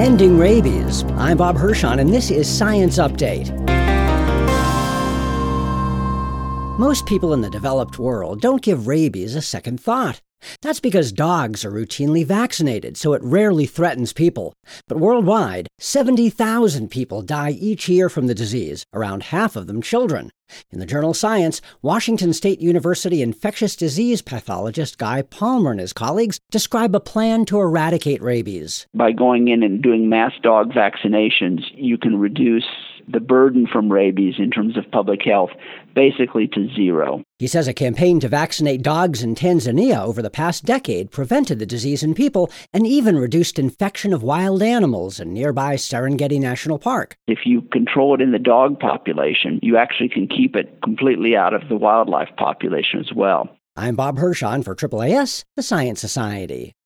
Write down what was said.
Ending Rabies. I'm Bob Hirschon, and this is Science Update. Most people in the developed world don't give rabies a second thought. That's because dogs are routinely vaccinated, so it rarely threatens people. But worldwide, 70,000 people die each year from the disease, around half of them children. In the journal Science, Washington State University infectious disease pathologist Guy Palmer and his colleagues describe a plan to eradicate rabies. By going in and doing mass dog vaccinations, you can reduce the burden from rabies in terms of public health basically to zero. He says a campaign to vaccinate dogs in Tanzania over the past decade prevented the disease in people and even reduced infection of wild animals in nearby Serengeti National Park. If you control it in the dog population, you actually can keep it completely out of the wildlife population as well. I'm Bob Hirschon for AAAS, the Science Society.